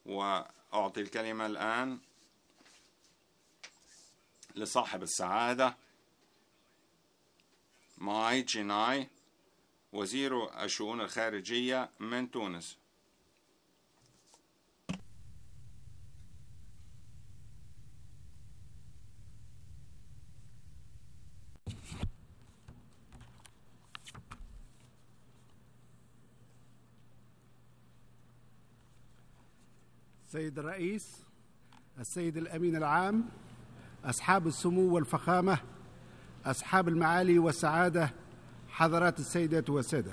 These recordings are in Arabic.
وأعطي الكلمة الآن لصاحب السعادة ماي جيناي وزير الشؤون الخارجية من تونس. السيد الرئيس، السيد الأمين العام، أصحاب السمو والفخامة، أصحاب المعالي والسعادة، حضرات السيدات والسادة،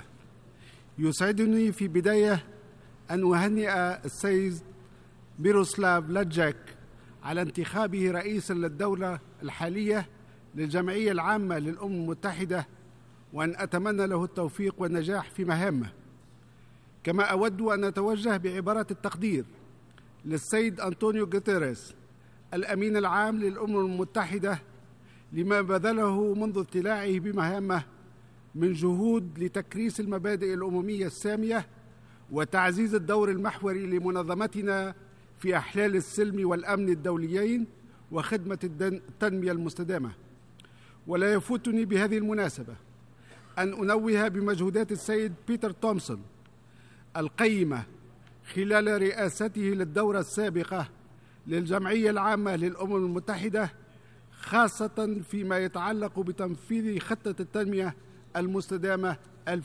يسعدني في بداية أن أهنئ السيد ميروسلاف لاجاك على انتخابه رئيسا للدولة الحالية للجمعية العامة للأمم المتحدة، وأن أتمنى له التوفيق والنجاح في مهامه. كما أود أن أتوجه بعبارات التقدير للسيد أنطونيو غوتيريس الأمين العام للأمم المتحدة لما بذله منذ اطلاعه بمهامه من جهود لتكريس المبادئ الأممية السامية وتعزيز الدور المحوري لمنظمتنا في أحلال السلم والأمن الدوليين وخدمة التنمية المستدامة. ولا يفوتني بهذه المناسبة أن أنوه بمجهودات السيد بيتر تومسون القيمة خلال رئاسته للدورة السابقة للجمعية العامة للأمم المتحدة، خاصة فيما يتعلق بتنفيذ خطة التنمية المستدامة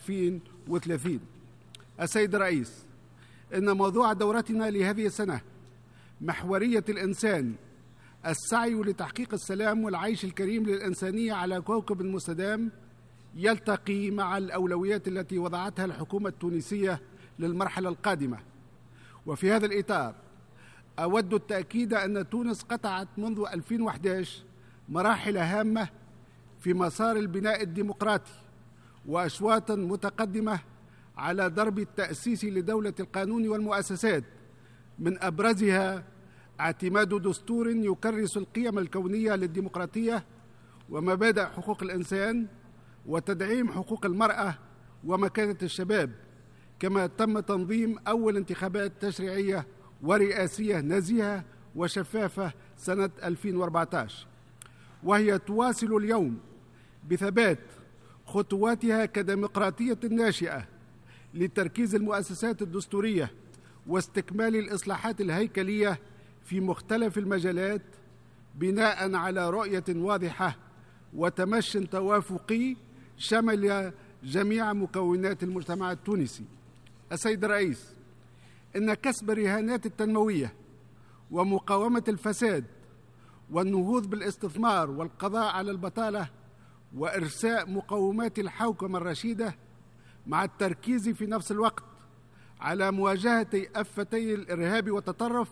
2030. السيد الرئيس، إن موضوع دورتنا لهذه السنة محورية الإنسان، السعي لتحقيق السلام والعيش الكريم للإنسانية على كوكب مستدام، يلتقي مع الأولويات التي وضعتها الحكومة التونسية للمرحلة القادمة. وفي هذا الإطار أود التأكيد أن تونس قطعت منذ 2011 مراحل هامة في مسار البناء الديمقراطي وأشواطا متقدمة على درب التأسيس لدولة القانون والمؤسسات، من أبرزها اعتماد دستور يكرس القيم الكونية للديمقراطية ومبادئ حقوق الإنسان وتدعيم حقوق المرأة ومكانة الشباب، كما تم تنظيم أول انتخابات تشريعية ورئاسية نزيهة وشفافة سنة 2014، وهي تواصل اليوم بثبات خطواتها كديمقراطية ناشئة لتركيز المؤسسات الدستورية واستكمال الإصلاحات الهيكلية في مختلف المجالات بناء على رؤية واضحة وتمشي توافقي شمل جميع مكونات المجتمع التونسي. السيد الرئيس، إن كسب الرهانات التنموية ومقاومة الفساد والنهوض بالاستثمار والقضاء على البطالة وإرساء مقومات الحوكمة الرشيدة مع التركيز في نفس الوقت على مواجهة آفتي الإرهاب والتطرف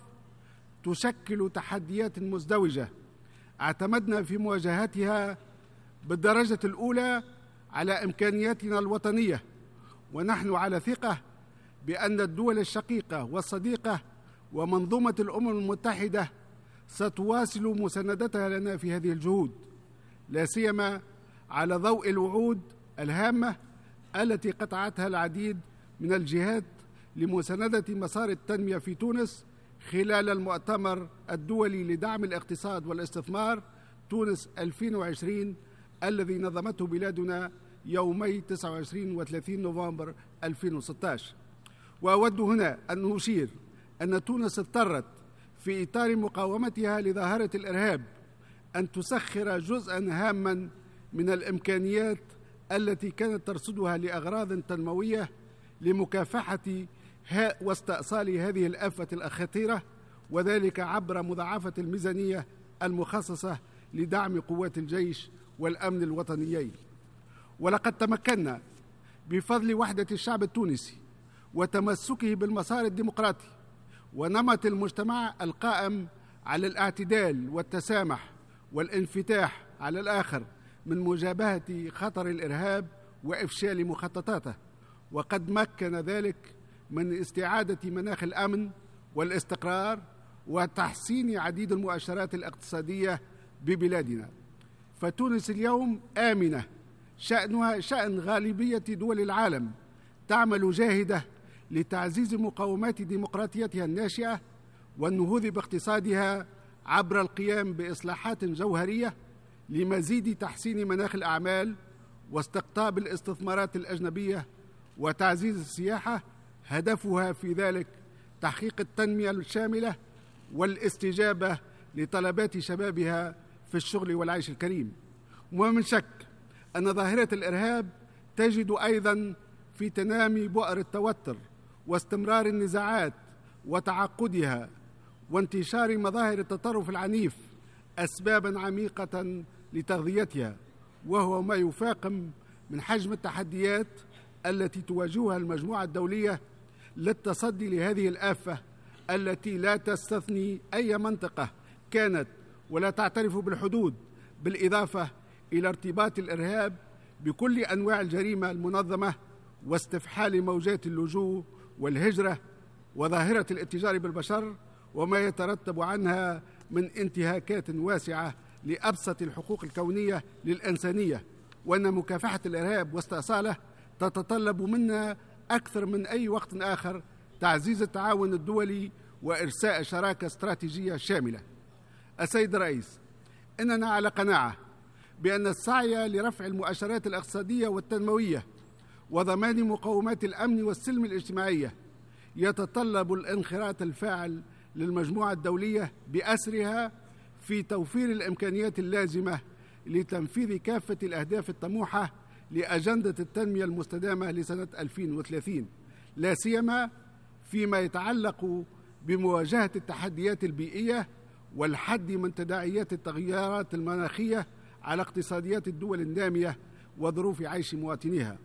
تشكل تحديات مزدوجة اعتمدنا في مواجهتها بالدرجة الأولى على إمكانياتنا الوطنية، ونحن على ثقة بأن الدول الشقيقة والصديقة ومنظومة الأمم المتحدة ستواصل مساندتها لنا في هذه الجهود، لا سيما على ضوء الوعود الهامة التي قطعتها العديد من الجهات لمساندة مسار التنمية في تونس خلال المؤتمر الدولي لدعم الاقتصاد والاستثمار تونس 2020 الذي نظمته بلادنا يومي 29 و 30 نوفمبر 2016. وأود هنا أن أشير أن تونس اضطرت في إطار مقاومتها لظاهرة الإرهاب أن تسخر جزءاً هاماً من الإمكانيات التي كانت ترصدها لأغراض تنموية لمكافحة واستئصال هذه الآفة الخطيرة، وذلك عبر مضاعفة الميزانية المخصصة لدعم قوات الجيش والأمن الوطنيين. ولقد تمكنا بفضل وحدة الشعب التونسي وتمسكه بالمسار الديمقراطي ونمط المجتمع القائم على الاعتدال والتسامح والانفتاح على الآخر من مجابهة خطر الإرهاب وإفشال مخططاته، وقد مكن ذلك من استعادة مناخ الأمن والاستقرار وتحسين عديد المؤشرات الاقتصادية ببلادنا. فتونس اليوم آمنة، شأنها شأن غالبية دول العالم، تعمل جاهدة لتعزيز مقومات ديمقراطيتها الناشئة والنهوض باقتصادها عبر القيام بإصلاحات جوهرية لمزيد تحسين مناخ الأعمال واستقطاب الاستثمارات الأجنبية وتعزيز السياحة، هدفها في ذلك تحقيق التنمية الشاملة والاستجابة لطلبات شبابها في الشغل والعيش الكريم. وما من شك أن ظاهرة الإرهاب تجد أيضا في تنامي بؤر التوتر واستمرار النزاعات وتعقدها وانتشار مظاهر التطرف العنيف أسبابا عميقة لتغذيتها، وهو ما يفاقم من حجم التحديات التي تواجهها المجموعة الدولية للتصدي لهذه الآفة التي لا تستثني أي منطقة كانت ولا تعترف بالحدود، بالإضافة إلى ارتباط الإرهاب بكل أنواع الجريمة المنظمة واستفحال موجات اللجوء والهجرة وظاهرة الاتجار بالبشر وما يترتب عنها من انتهاكات واسعة لأبسط الحقوق الكونية للإنسانية، وأن مكافحة الإرهاب واستئصاله تتطلب منا أكثر من أي وقت آخر تعزيز التعاون الدولي وإرساء شراكة استراتيجية شاملة. السيد الرئيس، إننا على قناعة بأن السعي لرفع المؤشرات الاقتصادية والتنموية وضمان مقومات الأمن والسلم الاجتماعية يتطلب الانخراط الفاعل للمجموعة الدولية بأسرها في توفير الإمكانيات اللازمة لتنفيذ كافة الأهداف الطموحة لأجندة التنمية المستدامة لسنة 2030، لا سيما فيما يتعلق بمواجهة التحديات البيئية والحد من تداعيات التغيرات المناخية على اقتصاديات الدول النامية وظروف عيش مواطنيها.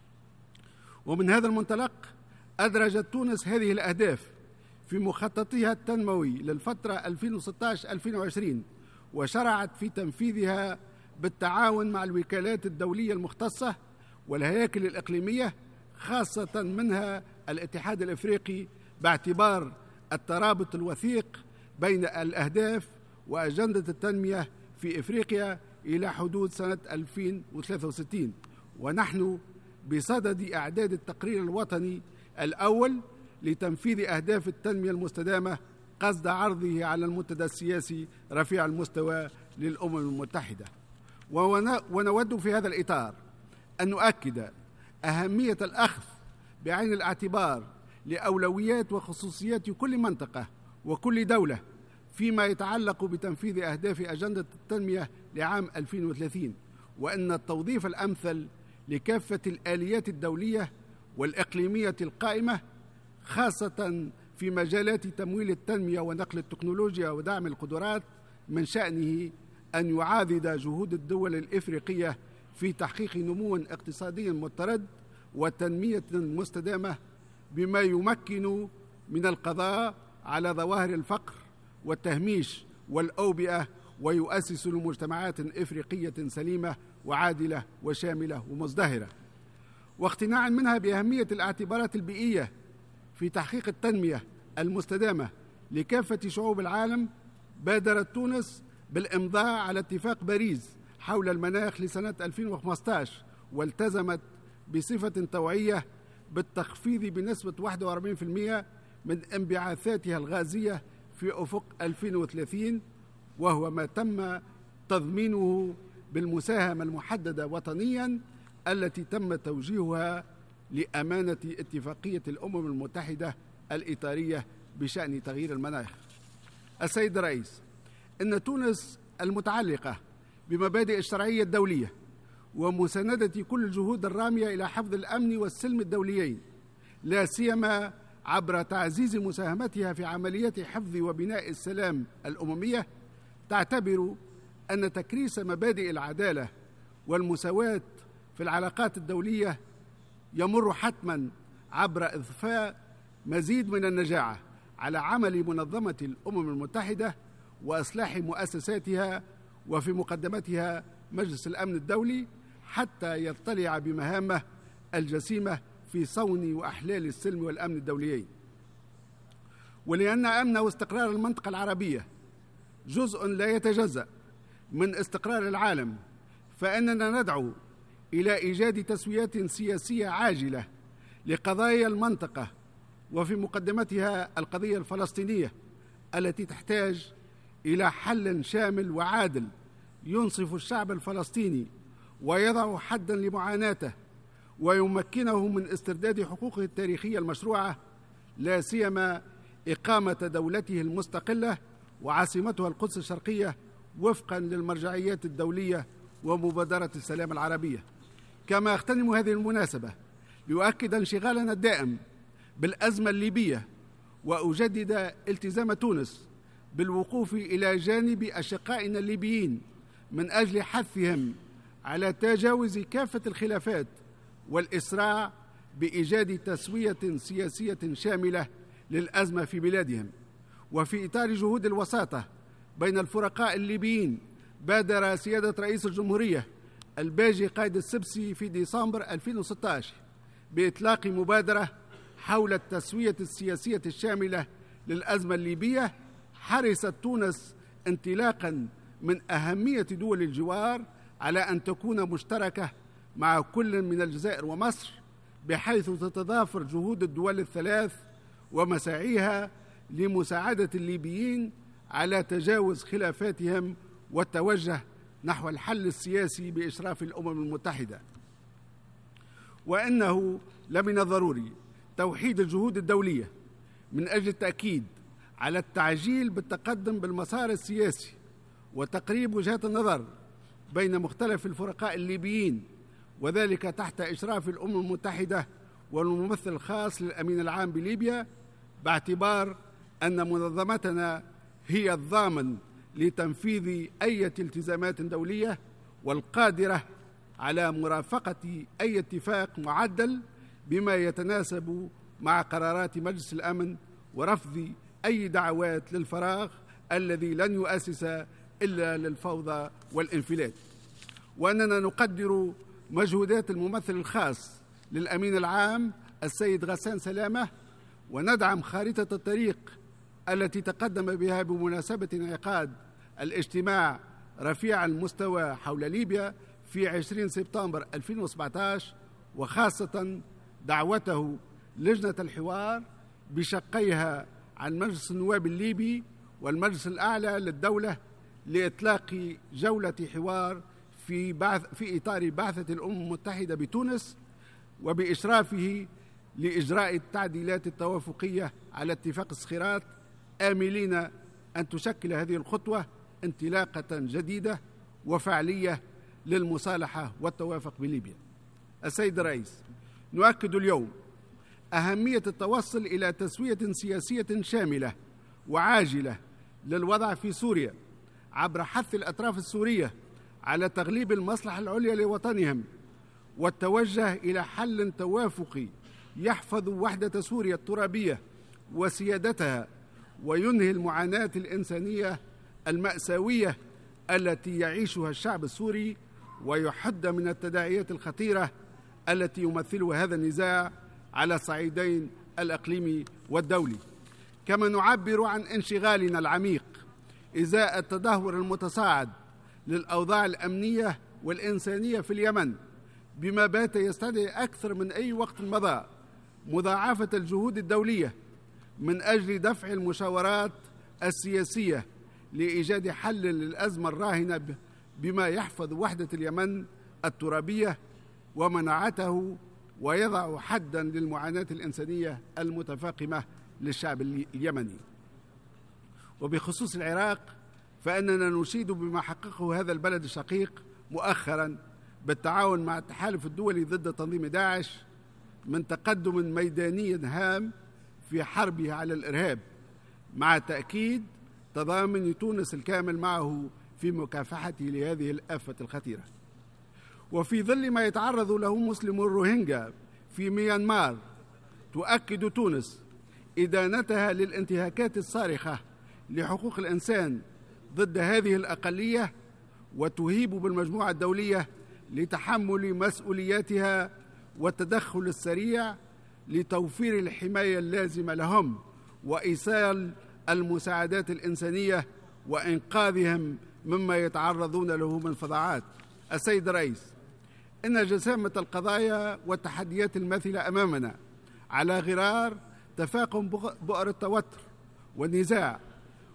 ومن هذا المنطلق أدرجت تونس هذه الأهداف في مخططها التنموي للفترة 2016-2020 وشرعت في تنفيذها بالتعاون مع الوكالات الدولية المختصة والهياكل الإقليمية، خاصة منها الاتحاد الإفريقي، باعتبار الترابط الوثيق بين الأهداف وأجندة التنمية في إفريقيا إلى حدود سنة 2063. ونحن بصدد إعداد التقرير الوطني الأول لتنفيذ أهداف التنمية المستدامة قصد عرضه على المنتدى السياسي رفيع المستوى للأمم المتحدة. ونود في هذا الإطار أن نؤكد أهمية الأخذ بعين الاعتبار لأولويات وخصوصيات كل منطقة وكل دولة فيما يتعلق بتنفيذ أهداف أجندة التنمية لعام 2030، وأن التوظيف الأمثل لكافة الآليات الدولية والإقليمية القائمة، خاصة في مجالات تمويل التنمية ونقل التكنولوجيا ودعم القدرات، من شأنه أن يعاضد جهود الدول الإفريقية في تحقيق نمو اقتصادي مضطرد وتنمية مستدامة بما يمكن من القضاء على ظواهر الفقر والتهميش والأوبئة ويؤسس لمجتمعات إفريقية سليمة وعادلة وشاملة ومزدهرة. واقتناعا منها بأهمية الاعتبارات البيئية في تحقيق التنمية المستدامة لكافة شعوب العالم، بادرت تونس بالإمضاء على اتفاق باريس حول المناخ لسنة 2015، والتزمت بصفة توعية بالتخفيض بنسبة 41% من انبعاثاتها الغازية في أفق 2030، وهو ما تم تضمينه بالمساهمة المحددة وطنيا التي تم توجيهها لأمانة اتفاقية الأمم المتحدة الإطارية بشأن تغيير المناخ. السيد الرئيس، إن تونس المتعلقة بمبادئ الشرعية الدولية ومساندة كل الجهود الرامية إلى حفظ الأمن والسلم الدوليين، لا سيما عبر تعزيز مساهمتها في عمليات حفظ وبناء السلام الأممية، تعتبر أن تكريس مبادئ العدالة والمساواة في العلاقات الدولية يمر حتما عبر إضفاء مزيد من النجاعة على عمل منظمة الأمم المتحدة وإصلاح مؤسساتها وفي مقدمتها مجلس الأمن الدولي، حتى يطلع بمهامه الجسيمة في صون وأحلال السلم والأمن الدوليين. ولأن أمن واستقرار المنطقة العربية جزء لا يتجزأ من استقرار العالم، فإننا ندعو إلى إيجاد تسويات سياسية عاجلة لقضايا المنطقة وفي مقدمتها القضية الفلسطينية التي تحتاج إلى حل شامل وعادل ينصف الشعب الفلسطيني ويضع حداً لمعاناته ويمكنه من استرداد حقوقه التاريخية المشروعة، لا سيما إقامة دولته المستقلة وعاصمتها القدس الشرقية وفقاً للمرجعيات الدولية ومبادرة السلام العربية. كما أغتنم هذه المناسبة ليؤكد انشغالنا الدائم بالأزمة الليبية وأجدد التزام تونس بالوقوف إلى جانب أشقائنا الليبيين من أجل حثهم على تجاوز كافة الخلافات والإسراع بإيجاد تسوية سياسية شاملة للأزمة في بلادهم. وفي إطار جهود الوساطة بين الفرقاء الليبيين، بادر سيادة رئيس الجمهورية الباجي قايد السبسي في ديسمبر 2016 بإطلاق مبادرة حول التسوية السياسية الشاملة للأزمة الليبية، حرصت تونس انطلاقاً من أهمية دول الجوار على أن تكون مشتركة مع كل من الجزائر ومصر، بحيث تتضافر جهود الدول الثلاث ومساعيها لمساعدة الليبيين على تجاوز خلافاتهم والتوجه نحو الحل السياسي بإشراف الأمم المتحدة. وإنه لمن الضروري توحيد الجهود الدولية من أجل التأكيد على التعجيل بالتقدم بالمسار السياسي وتقريب وجهات النظر بين مختلف الفرقاء الليبيين، وذلك تحت إشراف الأمم المتحدة والممثل الخاص للأمين العام بليبيا، باعتبار أن منظمتنا هي الضامن لتنفيذ أي التزامات دولية والقادرة على مرافقة أي اتفاق معدل بما يتناسب مع قرارات مجلس الأمن، ورفض أي دعوات للفراغ الذي لن يؤسس إلا للفوضى والانفلات. وأننا نقدر مجهودات الممثل الخاص للأمين العام السيد غسان سلامة، وندعم خارطة الطريق التي تقدم بها بمناسبة انعقاد الاجتماع رفيع المستوى حول ليبيا في 20 سبتمبر 2017، وخاصة دعوته لجنة الحوار بشقيها عن مجلس النواب الليبي والمجلس الأعلى للدولة لإطلاق جولة حوار في إطار بعثة الأمم المتحدة بتونس، وبإشرافه لإجراء التعديلات التوافقية على اتفاق الصخيرات، آملين أن تشكل هذه الخطوة انطلاقة جديدة وفعلية للمصالحة والتوافق بليبيا. السيد الرئيس، نؤكد اليوم أهمية التوصل إلى تسوية سياسية شاملة وعاجلة للوضع في سوريا عبر حث الأطراف السورية على تغليب المصلحة العليا لوطنهم والتوجه إلى حل توافقي يحفظ وحدة سوريا الترابية وسيادتها وينهي المعاناة الإنسانية المأساوية التي يعيشها الشعب السوري، ويحد من التداعيات الخطيرة التي يمثلها هذا النزاع على الصعيدين الإقليمي والدولي. كما نعبر عن انشغالنا العميق إزاء التدهور المتصاعد للأوضاع الأمنية والإنسانية في اليمن، بما بات يستدعي أكثر من أي وقت مضى مضاعفة الجهود الدولية من أجل دفع المشاورات السياسية لإيجاد حل للأزمة الراهنة بما يحفظ وحدة اليمن الترابية ومناعته ويضع حداً للمعاناة الإنسانية المتفاقمة للشعب اليمني. وبخصوص العراق، فإننا نشيد بما حققه هذا البلد الشقيق مؤخراً بالتعاون مع التحالف الدولي ضد تنظيم داعش من تقدم ميداني هام في حربه على الإرهاب، مع تأكيد تضامن تونس الكامل معه في مكافحته لهذه الآفة الخطيرة. وفي ظل ما يتعرض له مسلمو الروهينجا في ميانمار، تؤكد تونس إدانتها للانتهاكات الصارخة لحقوق الإنسان ضد هذه الأقلية، وتهيب بالمجموعة الدولية لتحمل مسؤولياتها والتدخل السريع لتوفير الحماية اللازمة لهم وإيصال المساعدات الإنسانية وإنقاذهم مما يتعرضون له من فظاعات. السيد الرئيس، إن جسامة القضايا والتحديات الماثلة أمامنا على غرار تفاقم بؤر التوتر والنزاع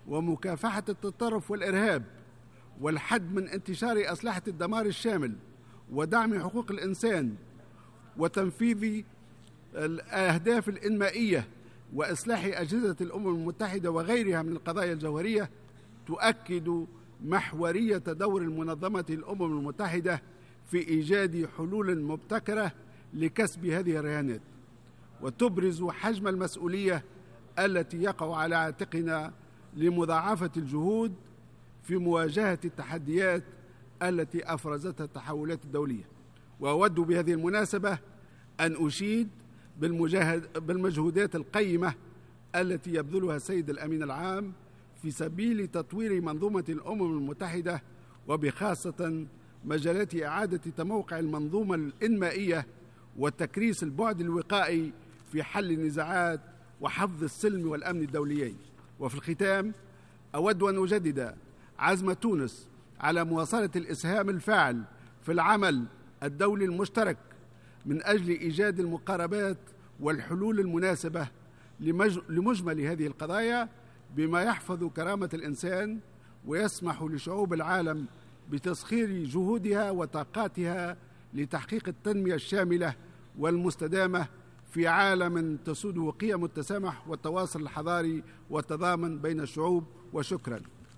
ومكافحة التطرف والإرهاب، والحد من انتشار أسلحة الدمار الشامل، ودعم حقوق الإنسان، وتنفيذ الأهداف الإنمائية، وإصلاح أجهزة الأمم المتحدة وغيرها من القضايا الجوهرية، تؤكد محورية دور المنظمة الأمم المتحدة في إيجاد حلول مبتكرة لكسب هذه الرهانات، وتبرز حجم المسؤولية التي يقع على عاتقنا لمضاعفة الجهود في مواجهة التحديات التي أفرزتها التحولات الدولية. وأود بهذه المناسبة أن أشيد بالمجهودات القيمة التي يبذلها السيد الأمين العام في سبيل تطوير منظومة الأمم المتحدة، وبخاصة مجالات إعادة تموقع المنظومة الإنمائية وتكريس البعد الوقائي في حل النزاعات وحفظ السلم والأمن الدوليين. وفي الختام أود أن أجدد عزم تونس على مواصلة الإسهام الفاعل في العمل الدولي المشترك من أجل إيجاد المقاربات والحلول المناسبة لمجمل هذه القضايا، بما يحفظ كرامة الإنسان ويسمح لشعوب العالم بتسخير جهودها وطاقاتها لتحقيق التنمية الشاملة والمستدامة في عالم تسوده قيم التسامح والتواصل الحضاري والتضامن بين الشعوب. وشكرا.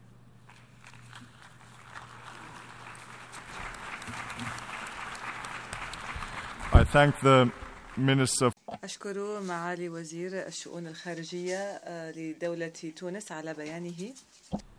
I thank the Minister. أشكر معالي وزير الشؤون الخارجية لدولة تونس على بيانه.